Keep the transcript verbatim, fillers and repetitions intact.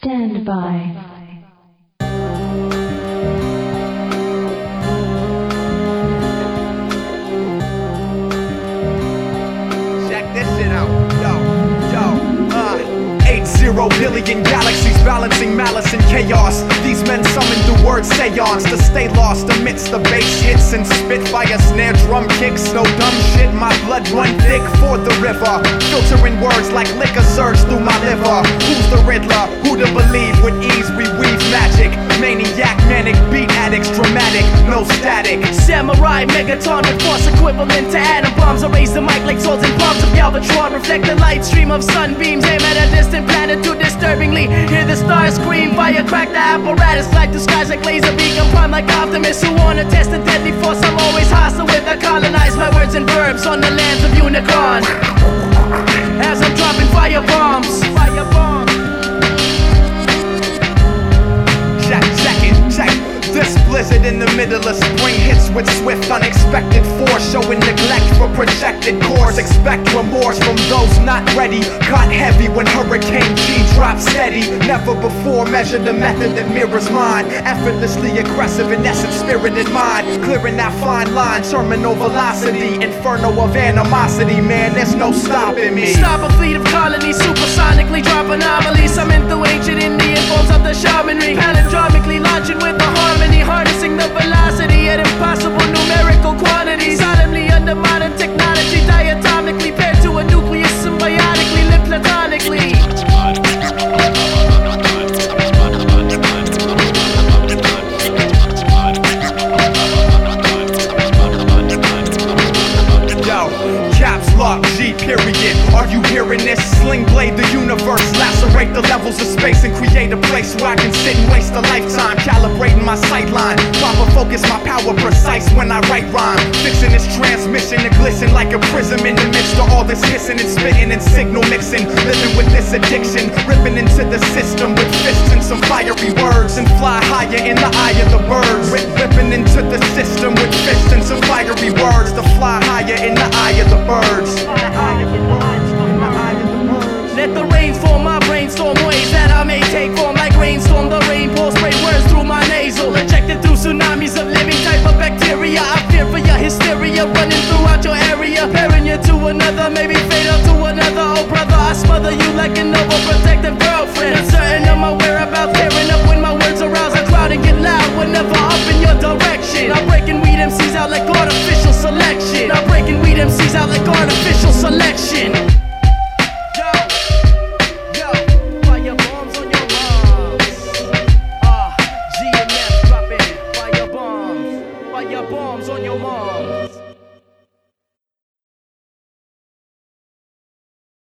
Stand by. Zero billion galaxies balancing malice and chaos. These men summoned the word seance to stay lost amidst the bass hits and spitfire snare drum kicks. No dumb shit, my blood run thick for the river, filtering words like liquor surge through my liver. Who's the Riddler? Who to believe? With ease we weave magic. Maniac, manic, beat addicts, dramatic, no static. Samurai, Megaton with force equivalent to atom bombs. I raise the mic like swords and palms of Galvatron. Reflect the light stream of sunbeams. Aim at a distant planet too disturbingly. Hear the stars scream. Fire crack the apparatus. Light the skies like laser beacon. Prime like Optimus who wanna test the deadly force. I'm always hostile with. I colonize my words and verbs on the lands of Unicorn. As I'm dropping fire bombs. Fire bombs. Check, check it, check. This blizzard in the middle of spring hits with swift, unexpected force, showing neglect for projected course. Expect remorse from those not ready. Caught heavy when Hurricane G drops steady. Never before measured a method that mirrors mine. Effortlessly aggressive in essence, spirited mind. Clearing that fine line, terminal velocity. Inferno of animosity, man, there's no stopping me. Stop a fleet of colonies, supersonically drop anomalies. I'm into ancient Indian forms of the shamanry. Palindromically launching with the harmony, harnessing the velocity at impossible numerical quantities. Solemnly under modern technology, diatomically paired to a nucleus, symbiotically, live platonically. Caps lock, G period. Are you hearing this? Sling blade the universe, lacerate the levels of space and create a place where I can sit and waste a lifetime calibrating my sightline. Proper focus, my power precise when I write rhyme. Fixing this transmission to glisten like a prism in the midst of all this hissing and spitting and signal mixing. Living with this addiction, ripping into the system with fists and some fiery words, and fly higher in the eye of the birds. Rip, ripping into the system with fists and some fiery words to fly higher in the eye of the birds. Let the rain form my brainstorm ways that I may take form like rainstorm. The rain pours spray words through my nasal, ejected through tsunamis of living type of bacteria. I fear for your hysteria running throughout your area, pairing you to another, maybe fatal to another. Oh brother, I smother you like an overprotective girlfriend. Uncertain of my whereabouts, tearing up when my words arouse a crowd and get loud whenever up in your direction. I'm breaking weed M Cs out like artificial selection. I'm breaking weed M Cs out like artificial selection. Fire bombs on your moms.